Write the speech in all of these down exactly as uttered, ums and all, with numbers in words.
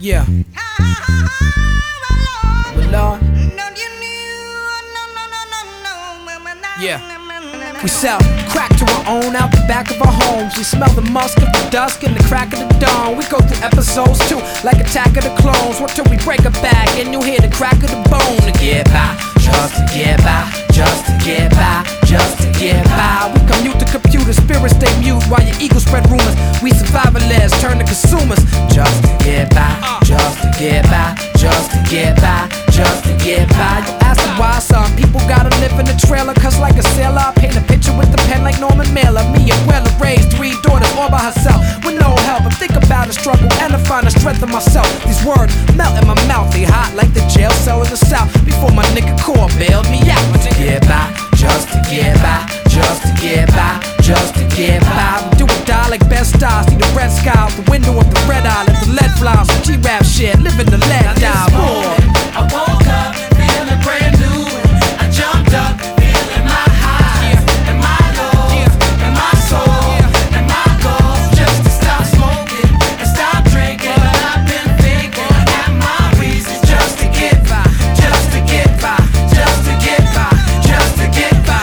Yeah. Well, Lord. Yeah. We sell crack to our own out the back of our homes. We smell the musk of the dusk and the crack of the dawn. We go through episodes too, like Attack of the Clones. What till we break a back and you hear the crack of the bone. To get by, just to get by, just to get by, just to get by. We commute to computer, spirits stay mute while your ego spread rumors. We survivalists turn to consumers. Just to get by, just to get by, just to get by, just to get by. You ask me why some people gotta live in a trailer, cause like a sailor I paint a picture with the pen like Norman Mailer. Me and Weller raised three daughters all by herself with no help. I think about the struggle and I find the strength in myself. These words melt in my mouth, they hot like the jail cell in the south. Before my nigga Core bailed me out. To get by, just to get by, just to get by, just to get by. We do or die like best stars. See the red sky out the window of the red eye. Let the lead fly on some G-rap shit. Live in the lead die. I woke up feeling brand new. I jumped up feeling my highs and my lows and my soul and my goals. Just to stop smoking and stop drinking. And I've been thinking I got my reasons just to get by, just to get by, just to get by, just to get by.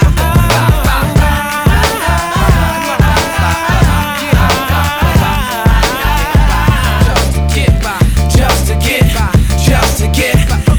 Just to get by, just to get by, just to get by.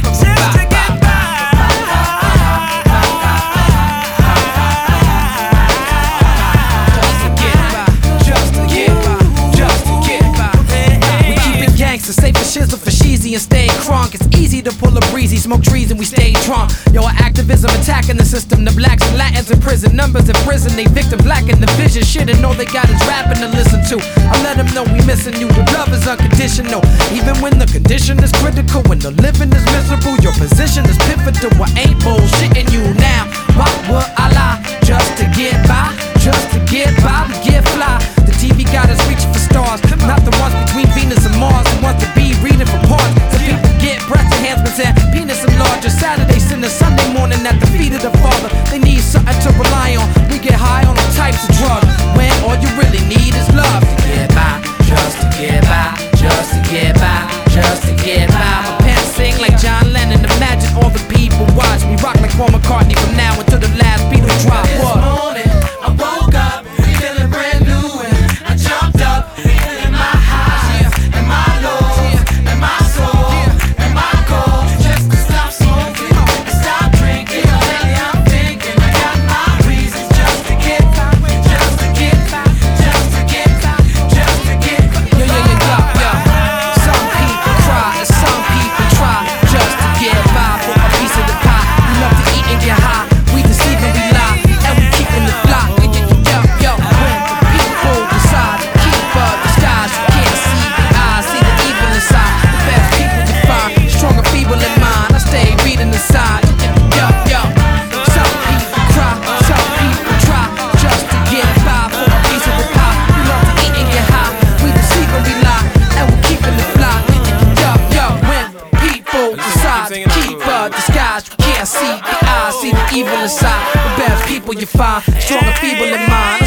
Safe for shizzle for sheezy and stay crunk. It's easy to pull a breezy, smoke trees and we stay drunk. Yo, our activism attacking the system. The blacks and Latins in prison, numbers in prison. They victim black in the vision. Shit and all they got is rapping to listen to. I let them know we missing you. The love is unconditional, even when the condition is critical. When the living is miserable, your position is pivotal. I ain't bullshitting you now. Why would I lie? Just to get by, just to get by, we get fly. The T V got us reaching for stars, not the ones between Venus and Mars. The ones to be reading from parts. The people get breast enhancements and penis enlarger. Saturday, Sunday, Sunday morning at the feet of the Father. They need something to rely on. We get high on all types of drugs when all you really need is love. To get by, just to get by, just to get by, just to get by. My pants sing like John Lennon. Imagine all the people watch me rock like Paul McCartney from now until the last Beatle drop. This morning I woke up feeling brand new and I jumped up feeling my highs and my lows and my soul and my goals. Just to stop smoking and stop drinking. Lately I'm thinking I got my reasons just to get by, just to get by, just to get by, just to get by. Yo, yo, yo, yo, yo. Some people cry and some people try just to get by for a piece of the pie. We love to eat and get high. We deceive and we lie, and we keeping the fly. Yo, yo, yo, when the people decide to keep up the skies, you can't see the eyes, see the evil inside. The best people you find, strong and feeble in mind. I stay reading the sign. Yo, yo, some people cry, some people try just to get by for a piece of the pie. We love to eat and get high. We deceive and we lie, and we keeping the fly. Yo, yo, when people decide to keep up the skies, you can't see the eyes, see the evil inside. The best people you find, strong and feeble in mind.